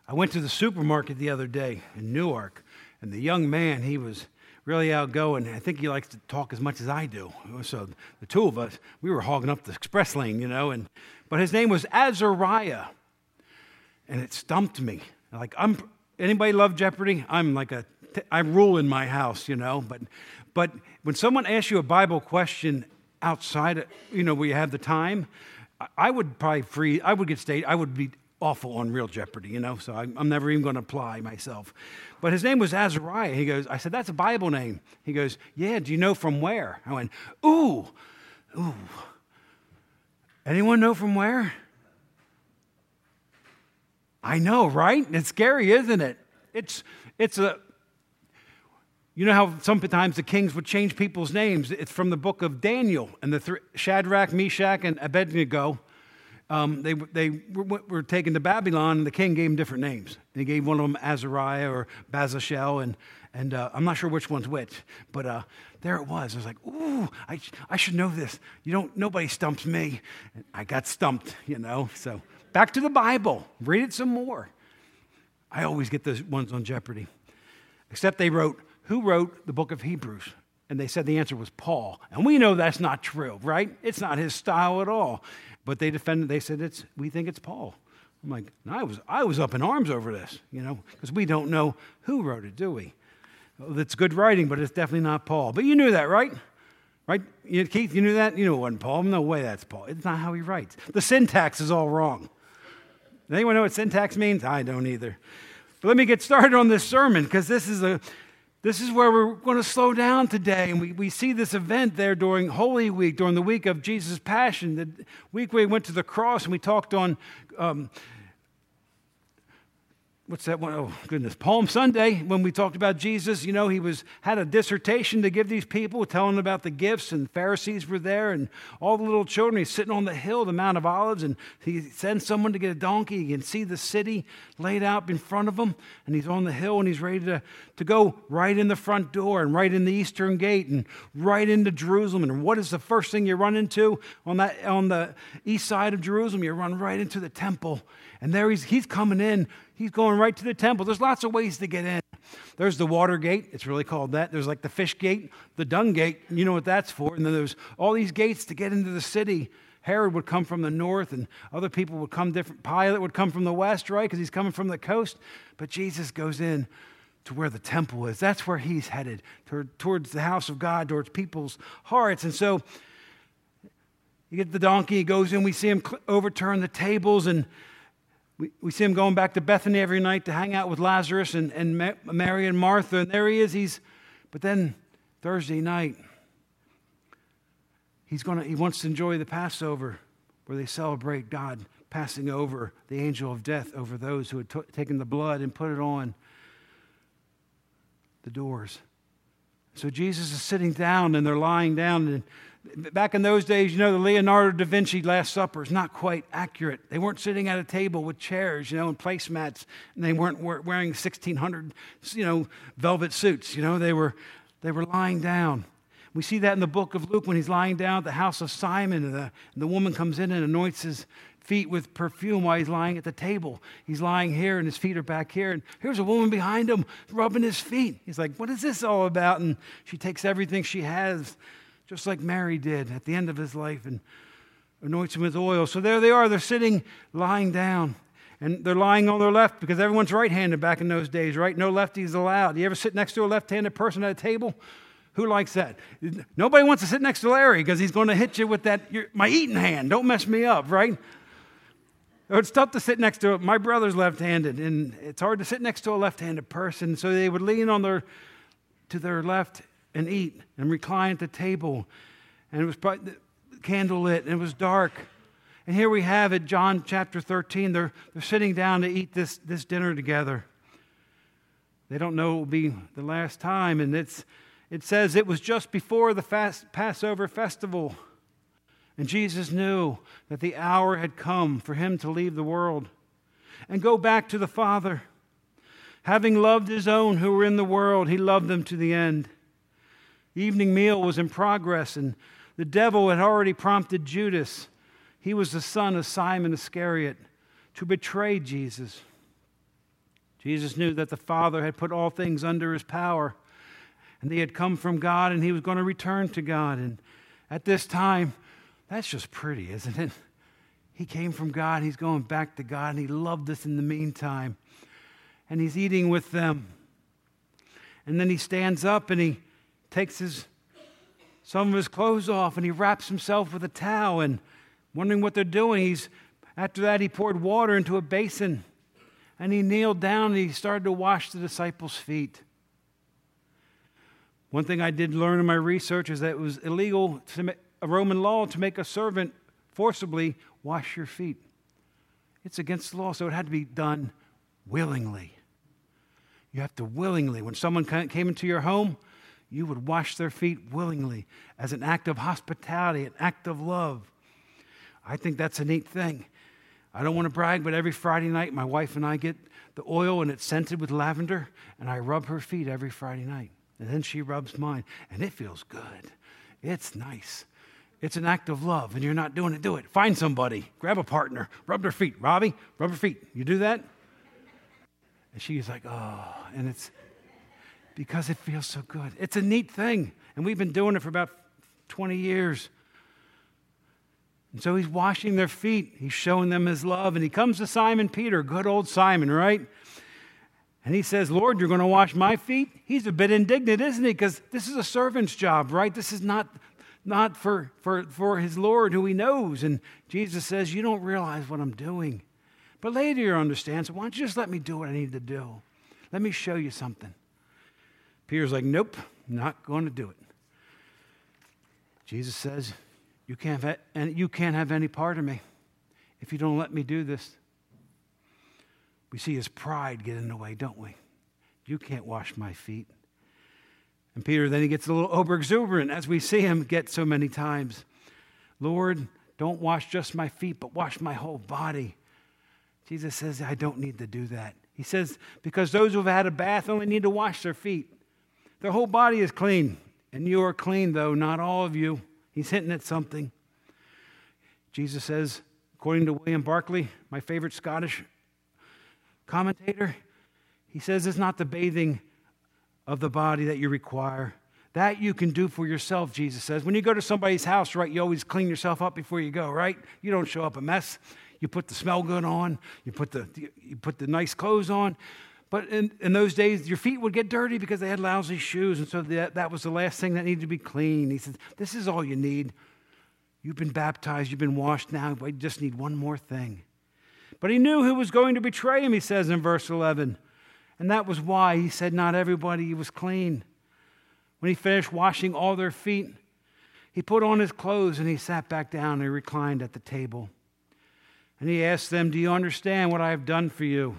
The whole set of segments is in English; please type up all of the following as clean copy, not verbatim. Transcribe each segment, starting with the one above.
I went to the supermarket the other day in Newark, and the young man, he was really outgoing. I think he likes to talk as much as I do. So the two of us, we were hogging up the express lane, but his name was Azariah, and it stumped me. Like, anybody love Jeopardy? I rule in my house, but when someone asks you a Bible question outside, where you have the time, I would probably I would be awful on real Jeopardy, so I'm never even going to apply myself. But his name was Azariah. I said, that's a Bible name. He goes, yeah, do you know from where? I went, ooh. Anyone know from where? I know, right? It's scary, isn't it? You know how sometimes the kings would change people's names? It's from the book of Daniel, and Shadrach, Meshach, and Abednego. They were taken to Babylon, and the king gave them different names. And he gave one of them Azariah or Bazashel, and I'm not sure which one's which, but there it was. I was like, ooh, I should know this. Nobody stumps me. And I got stumped, So back to the Bible. Read it some more. I always get those ones on Jeopardy. Except they wrote, who wrote the book of Hebrews? And they said the answer was Paul. And we know that's not true, right? It's not his style at all. But they defended, they said, we think it's Paul. I'm like, I was up in arms over this, because we don't know who wrote it, do we? Well, it's good writing, but it's definitely not Paul. But you knew that, right? Right? Keith, you knew that? You knew it wasn't Paul. No way that's Paul. It's not how he writes. The syntax is all wrong. Does anyone know what syntax means? I don't either. But let me get started on this sermon, because this is where we're going to slow down today. And we see this event there during Holy Week, during the week of Jesus' Passion, the week where he went to the cross, and we talked on, what's that one? Oh, goodness. Palm Sunday, when we talked about Jesus. He had a dissertation to give these people, telling about the gifts, and Pharisees were there, and all the little children. He's sitting on the hill, the Mount of Olives, and he sends someone to get a donkey. He can see the city laid out in front of him, and he's on the hill, and he's ready to go right in the front door, and right in the eastern gate, and right into Jerusalem. And what is the first thing you run into on the east side of Jerusalem? You run right into the temple, and there he's coming in. He's going right to the temple. There's lots of ways to get in. There's the water gate. It's really called that. There's like the fish gate, the dung gate. You know what that's for. And then there's all these gates to get into the city. Herod would come from the north, and other people would come different. Pilate would come from the west, right? Because he's coming from the coast. But Jesus goes in to where the temple is. That's where he's headed, towards the house of God, towards people's hearts. And so you get the donkey. He goes in. We see him overturn the tables, and we see him going back to Bethany every night to hang out with Lazarus and Mary and Martha. And there he is. But then Thursday night, he wants to enjoy the Passover, where they celebrate God passing over the angel of death over those who had taken the blood and put it on the doors. So Jesus is sitting down, and they're lying down. And back in those days, the Leonardo da Vinci Last Supper is not quite accurate. They weren't sitting at a table with chairs, and placemats, and they weren't wearing 1600, velvet suits. They were lying down. We see that in the book of Luke when he's lying down at the house of Simon, and the woman comes in and anoints his feet with perfume while he's lying at the table. He's lying here, and his feet are back here, and here's a woman behind him rubbing his feet. He's like, what is this all about? And she takes everything she has, just like Mary did at the end of his life, and anoints him with oil. So there they are. They're sitting, lying down. And they're lying on their left because everyone's right-handed back in those days, right? No lefties allowed. You ever sit next to a left-handed person at a table? Who likes that? Nobody wants to sit next to Larry because he's going to hit you with my eating hand. Don't mess me up, right? It's tough to sit next to my brother's left-handed, and it's hard to sit next to a left-handed person. So they would lean to their left and eat and recline at the table. And it was candlelit, and it was dark. And here we have it, John chapter 13. They're sitting down to eat this dinner together. They don't know it will be the last time. And it says it was just before the Passover festival. And Jesus knew that the hour had come for him to leave the world and go back to the Father. Having loved his own who were in the world, he loved them to the end. The evening meal was in progress, and the devil had already prompted Judas. He was the son of Simon Iscariot to betray Jesus. Jesus knew that the Father had put all things under his power, and he had come from God, and he was going to return to God. And at this time, that's just pretty, isn't it? He came from God, he's going back to God, and he loved us in the meantime. And he's eating with them. And then he stands up and he takes some of his clothes off, and he wraps himself with a towel, and wondering what they're doing. After that, he poured water into a basin, and he kneeled down and he started to wash the disciples' feet. One thing I did learn in my research is that it was illegal, a Roman law, to make a servant forcibly wash your feet. It's against the law, so it had to be done willingly. You have to willingly. When someone came into your home, you would wash their feet willingly as an act of hospitality, an act of love. I think that's a neat thing. I don't want to brag, but every Friday night, my wife and I get the oil, and it's scented with lavender, and I rub her feet every Friday night. And then she rubs mine, and it feels good. It's nice. It's an act of love, and you're not doing it. Do it. Find somebody. Grab a partner. Rub their feet. Robbie, rub her feet. You do that? And she's like, oh, and it's because it feels so good. It's a neat thing, and we've been doing it for about 20 years. And so he's washing their feet. He's showing them his love, and he comes to Simon Peter, good old Simon, right? And he says, Lord, you're going to wash my feet? He's a bit indignant, isn't he? Because this is a servant's job, right? This is not for his Lord who he knows. And Jesus says, you don't realize what I'm doing. But later you'll understand, so why don't you just let me do what I need to do? Let me show you something. Peter's like, nope, not going to do it. Jesus says, you can't have any part of me if you don't let me do this. We see his pride get in the way, don't we? You can't wash my feet. And Peter, then he gets a little overexuberant, as we see him get so many times. Lord, don't wash just my feet, but wash my whole body. Jesus says, I don't need to do that. He says, because those who have had a bath only need to wash their feet. Their whole body is clean. And you are clean, though, not all of you. He's hinting at something. Jesus says, according to William Barclay, my favorite Scottish commentator, he says it's not the bathing of the body that you require. That you can do for yourself, Jesus says. When you go to somebody's house, right, you always clean yourself up before you go, right? You don't show up a mess. You put the smell good on. You put the nice clothes on. But in those days, your feet would get dirty because they had lousy shoes. And so that was the last thing that needed to be clean. He said, this is all you need. You've been baptized. You've been washed now. But you just need one more thing. But he knew who was going to betray him, he says in verse 11. And that was why he said not everybody was clean. When he finished washing all their feet, he put on his clothes and he sat back down and reclined at the table. And he asked them, do you understand what I have done for you?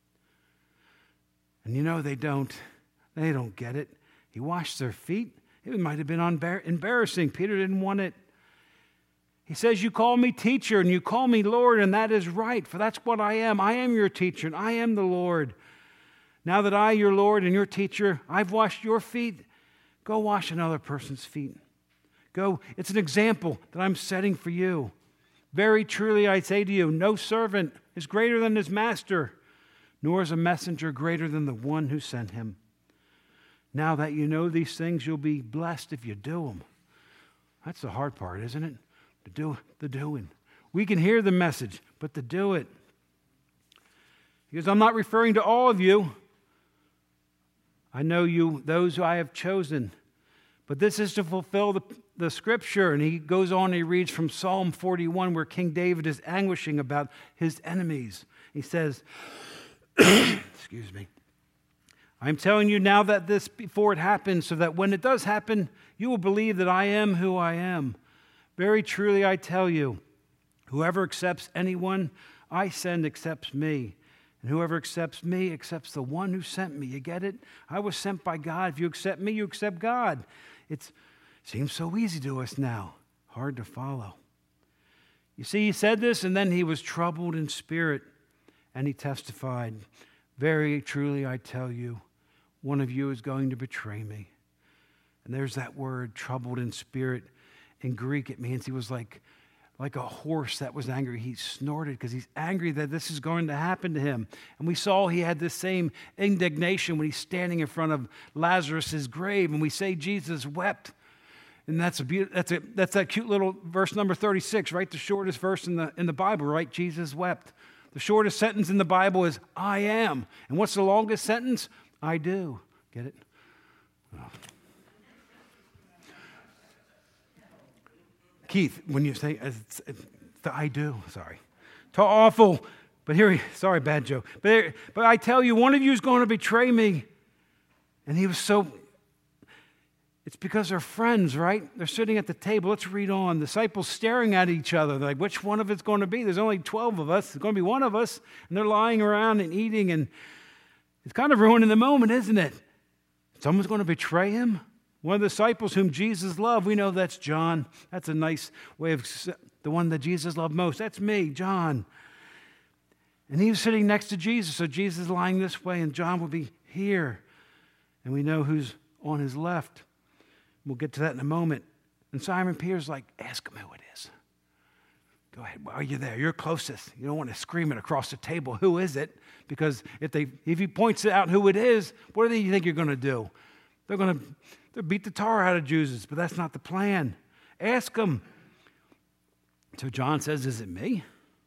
And you know they don't. They don't get it. He washed their feet. It might have been embarrassing. Peter didn't want it. He says, you call me teacher and you call me Lord, and that is right, for that's what I am. I am your teacher and I am the Lord. Now that I, your Lord and your teacher, I've washed your feet, go wash another person's feet. Go. It's an example that I'm setting for you. Very truly I say to you, no servant is greater than his master, nor is a messenger greater than the one who sent him. Now that you know these things, you'll be blessed if you do them. That's the hard part, isn't it? The doing. We can hear the message, but to do it. Because I'm not referring to all of you. I know you, those who I have chosen. But this is to fulfill the scripture. And he goes on and he reads from Psalm 41, where King David is anguishing about his enemies. He says, excuse me, I'm telling you now that this before it happens, so that when it does happen, you will believe that I am who I am. Very truly I tell you, whoever accepts anyone I send accepts me. And whoever accepts me accepts the one who sent me. You get it? I was sent by God. If you accept me, you accept God. It seems so easy to us now. Hard to follow. You see, he said this, and then he was troubled in spirit, and he testified, very truly I tell you, one of you is going to betray me. And there's that word, troubled in spirit. In Greek, it means he was like like a horse that was angry. He snorted because he's angry that this is going to happen to him. And we saw he had this same indignation when he's standing in front of Lazarus' grave. And we say Jesus wept. And that's that cute little verse number 36, right? The shortest verse in the Bible, right? Jesus wept. The shortest sentence in the Bible is, I am. And what's the longest sentence? I do. Get it? Oh. Keith, when you say, the I do, sorry. Awful. But sorry, bad joke. But I tell you, one of you is going to betray me. And he was so, it's because they're friends, right? They're sitting at the table. Let's read on. Disciples staring at each other. They're like, which one of it's going to be? There's only 12 of us. There's going to be one of us. And they're lying around and eating. And it's kind of ruining the moment, isn't it? Someone's going to betray him. One of the disciples whom Jesus loved, we know that's John. That's a nice way of the one that Jesus loved most. That's me, John. And he was sitting next to Jesus, so Jesus is lying this way, and John will be here. And we know who's on his left. We'll get to that in a moment. And Simon Peter's like, ask him who it is. Go ahead. While you're there, you're closest. You don't want to scream it across the table. Who is it? Because if he points out who it is, what do you think you're going to do? They'll beat the tar out of Jesus, but that's not the plan. Ask him. So John says, is it me?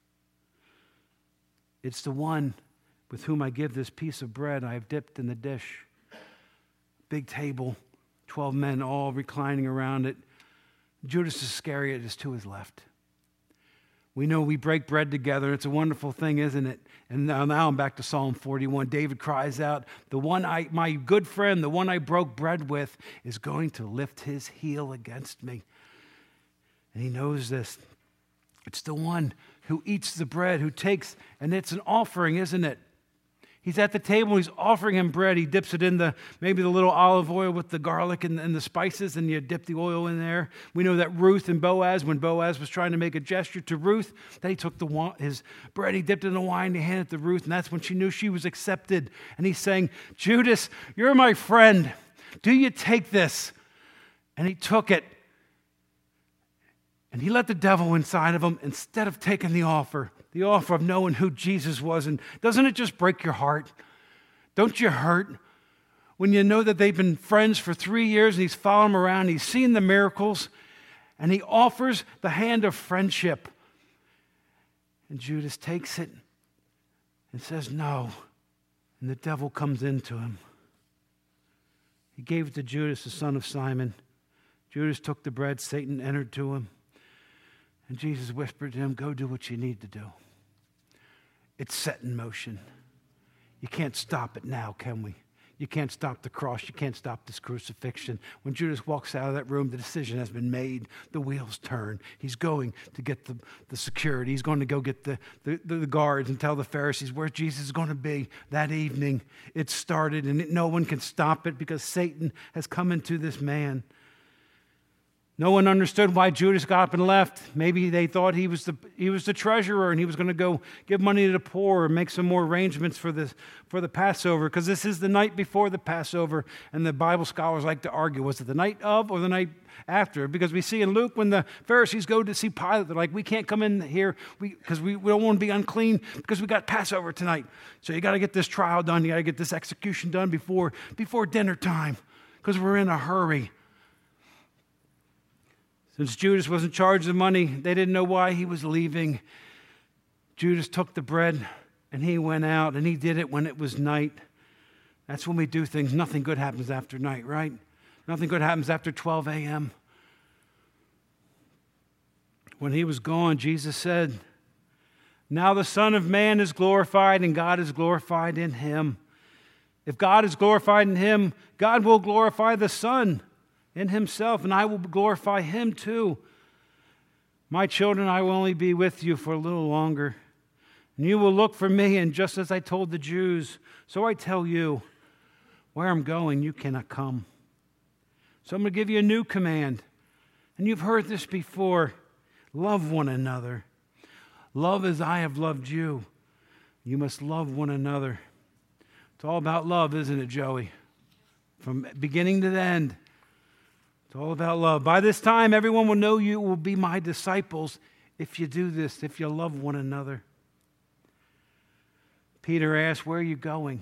It's the one with whom I give this piece of bread I have dipped in the dish. Big table, 12 men all reclining around it. Judas Iscariot is to his left. We know we break bread together. It's a wonderful thing, isn't it? And now I'm back to Psalm 41. David cries out, my good friend, the one I broke bread with, is going to lift his heel against me. And he knows this. It's the one who eats the bread, who takes, and it's an offering, isn't it? He's at the table, he's offering him bread. He dips it in maybe the little olive oil with the garlic and the spices, and you dip the oil in there. We know that Ruth and Boaz, when Boaz was trying to make a gesture to Ruth, that he took his bread, he dipped it in the wine, he handed it to Ruth, and that's when she knew she was accepted. And he's saying, Judas, you're my friend. Do you take this? And he took it. And he let the devil inside of him instead of taking the offer of knowing who Jesus was. And doesn't it just break your heart? Don't you hurt when you know that they've been friends for 3 years and he's following them around, he's seen the miracles, and he offers the hand of friendship. And Judas takes it and says no. And the devil comes into him. He gave it to Judas, the son of Simon. Judas took the bread, Satan entered to him. And Jesus whispered to him, go do what you need to do. It's set in motion. You can't stop it now, can we? You can't stop the cross. You can't stop this crucifixion. When Judas walks out of that room, the decision has been made. The wheels turn. He's going to get the security. He's going to go get the guards and tell the Pharisees where Jesus is going to be that evening. It started, and no one can stop it because Satan has come into this man. No one understood why Judas got up and left. Maybe they thought he was the treasurer and he was going to go give money to the poor and make some more arrangements for the Passover, because this is the night before the Passover, and the Bible scholars like to argue, was it the night of or the night after? Because we see in Luke when the Pharisees go to see Pilate, they're like, we can't come in here because we don't want to be unclean because we got Passover tonight. So you got to get this trial done. You got to get this execution done before dinner time because we're in a hurry. Since Judas was in charge of the money, they didn't know why he was leaving. Judas took the bread and he went out, and he did it when it was night. That's when we do things. Nothing good happens after night, right? Nothing good happens after 12 a.m. When he was gone, Jesus said, now the Son of Man is glorified and God is glorified in him. If God is glorified in him, God will glorify the Son in himself, and I will glorify him too. My children, I will only be with you for a little longer. And you will look for me, and just as I told the Jews, so I tell you, where I'm going, you cannot come. So I'm going to give you a new command. And you've heard this before. Love one another. Love as I have loved you. You must love one another. It's all about love, isn't it, Joey? From beginning to the end. It's all about love. By this time, everyone will know you will be my disciples if you do this, if you love one another. Peter asks, where are you going?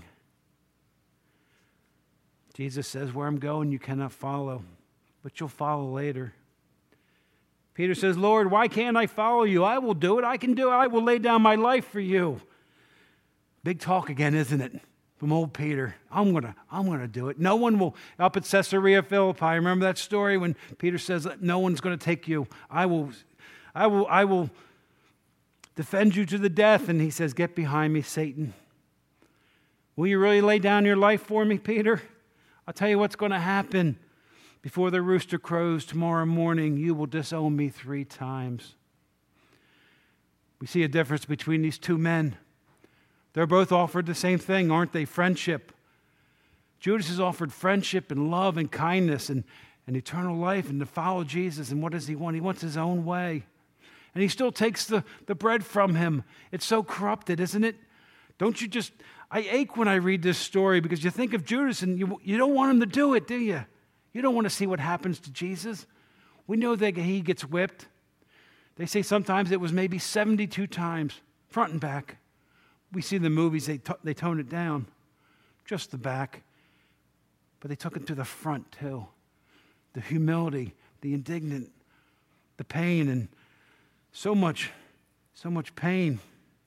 Jesus says, where I'm going, you cannot follow, but you'll follow later. Peter says, Lord, why can't I follow you? I will do it. I can do it. I will lay down my life for you. Big talk again, isn't it? From old Peter. I'm gonna do it. No one will. Up at Caesarea Philippi, remember that story when Peter says, no one's going to take you. I will defend you to the death. And he says, get behind me, Satan. Will you really lay down your life for me, Peter? I'll tell you what's going to happen. Before the rooster crows tomorrow morning, you will disown me 3 times. We see a difference between these two men. They're both offered the same thing, aren't they? Friendship. Judas is offered friendship and love and kindness and eternal life and to follow Jesus. And what does he want? He wants his own way. And he still takes the bread from him. It's so corrupted, isn't it? I ache when I read this story because you think of Judas and you don't want him to do it, do you? You don't want to see what happens to Jesus. We know that he gets whipped. They say sometimes it was maybe 72 times, front and back. We see in the movies, they tone it down, just the back. But they took it to the front too. The humility, the indignant, the pain, and so much pain.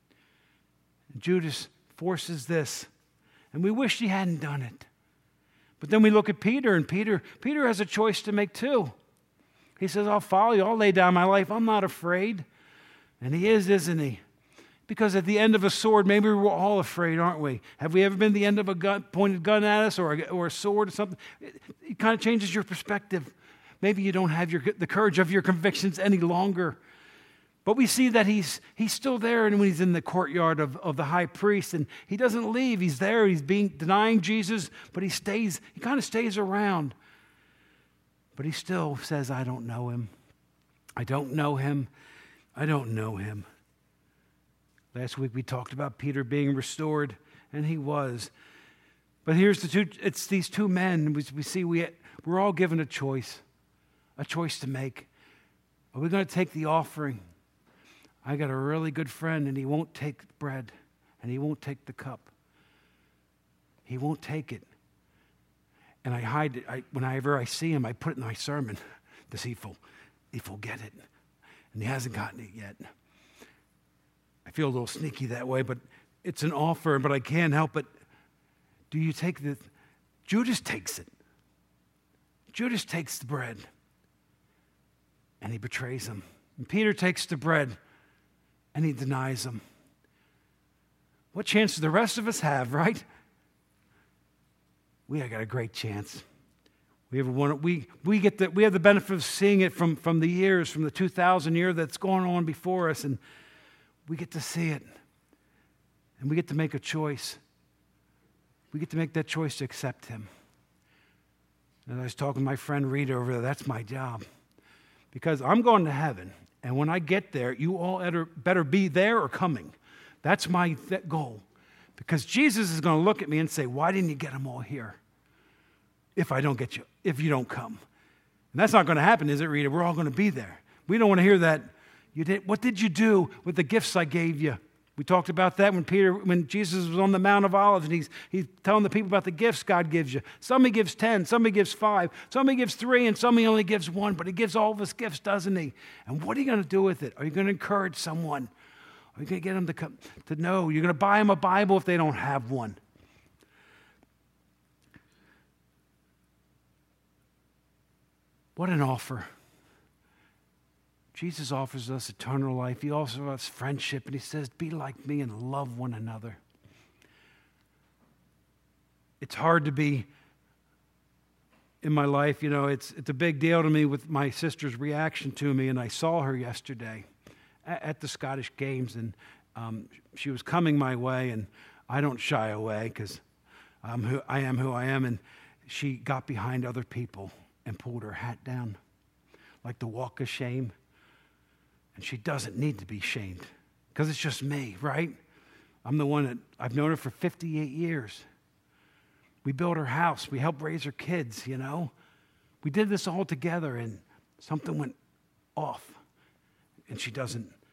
And Judas forces this. And we wish he hadn't done it. But then we look at Peter, and Peter has a choice to make too. He says, I'll follow you. I'll lay down my life. I'm not afraid. And he is, isn't he? Because at the end of a sword, maybe we're all afraid, aren't we? Have we ever been at the end of a pointed gun at us or a sword or something? It kind of changes your perspective. Maybe you don't have the courage of your convictions any longer. But we see that he's still there, and when he's in the courtyard of the high priest, and he doesn't leave. He's there. He's denying Jesus, but he kind of stays around. But he still says, I don't know him. I don't know him. I don't know him. Last week we talked about Peter being restored, and he was. But it's these two men. We see we're all given a choice to make. Are we going to take the offering? I got a really good friend, and he won't take bread, and he won't take the cup. He won't take it. And I hide it. Whenever I see him, I put it in my sermon to see if he'll get it. And he hasn't gotten it yet. I feel a little sneaky that way, but it's an offer, but I can't help it. Do you take the... Judas takes it. Judas takes the bread, and he betrays him. And Peter takes the bread, and he denies him. What chance do the rest of us have, right? We have got a great chance. We have the benefit of seeing it from the years, from the 2,000 year that's going on before us, and we get to see it. And we get to make a choice. We get to make that choice to accept him. And I was talking to my friend Rita over there. That's my job. Because I'm going to heaven. And when I get there, you all better be there or coming. That's my goal. Because Jesus is going to look at me and say, why didn't you get them all here? If I don't get you, if you don't come. And that's not going to happen, is it, Rita? We're all going to be there. We don't want to hear that. What did you do with the gifts I gave you? We talked about that when Jesus was on the Mount of Olives, and he's telling the people about the gifts God gives you. Some he gives 10, some he gives 5, some he gives 3, and some he only gives 1. But he gives all of his gifts, doesn't he? And what are you going to do with it? Are you going to encourage someone? Are you going to get them to know? You're going to buy them a Bible if they don't have one. What an offer. Jesus offers us eternal life. He offers us friendship, and he says, be like me and love one another. It's hard to be in my life. You know, it's a big deal to me with my sister's reaction to me, and I saw her yesterday at the Scottish Games, and she was coming my way, and I don't shy away because I am who I am, and she got behind other people and pulled her hat down like the walk of shame. And she doesn't need to be shamed because it's just me, right? I'm the one that I've known her for 58 years. We built her house. We helped raise her kids, you know. We did this all together, and something went off. And she doesn't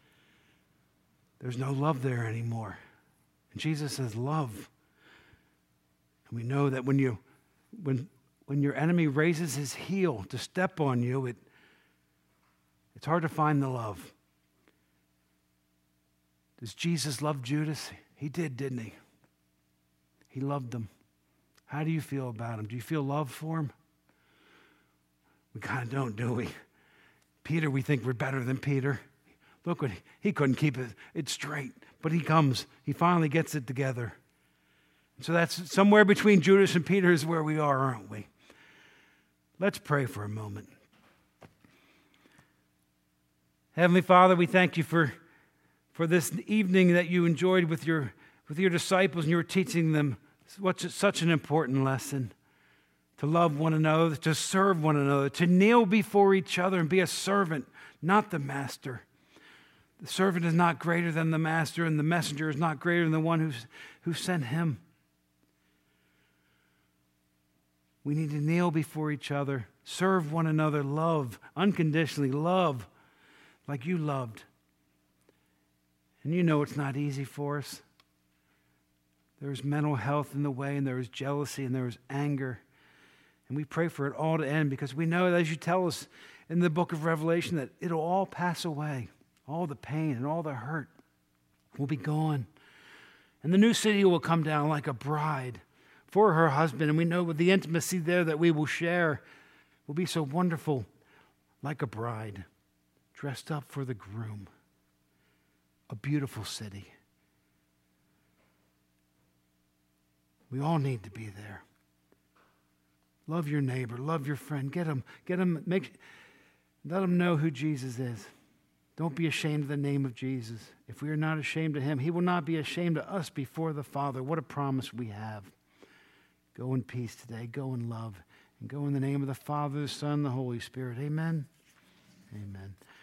there's no love there anymore. And Jesus says, love. And we know that when your enemy raises his heel to step on you, it's hard to find the love. Does Jesus love Judas? He did, didn't he? He loved him. How do you feel about him? Do you feel love for him? We kind of don't, do we? Peter, we think we're better than Peter. Look, he couldn't keep it straight, but he comes. He finally gets it together. So that's somewhere between Judas and Peter is where we are, aren't we? Let's pray for a moment. Heavenly Father, we thank you for this evening that you enjoyed with your disciples, and you were teaching them such an important lesson. To love one another, to serve one another, to kneel before each other and be a servant, not the master. The servant is not greater than the master, and the messenger is not greater than the one who sent him. We need to kneel before each other, serve one another, love, unconditionally love like you loved. And you know it's not easy for us. There's mental health in the way, and there is jealousy, and there is anger. And we pray for it all to end because we know, as you tell us in the book of Revelation, that it'll all pass away. All the pain and all the hurt will be gone. And the new city will come down like a bride for her husband. And we know with the intimacy there that we will share will be so wonderful, like a bride dressed up for the groom. A beautiful city. We all need to be there. Love your neighbor, love your friend. Let them know who Jesus is. Don't be ashamed of the name of Jesus. If we are not ashamed of him, he will not be ashamed of us before the Father. What a promise we have. Go in peace today. Go in love. And go in the name of the Father, the Son, and the Holy Spirit. Amen. Amen.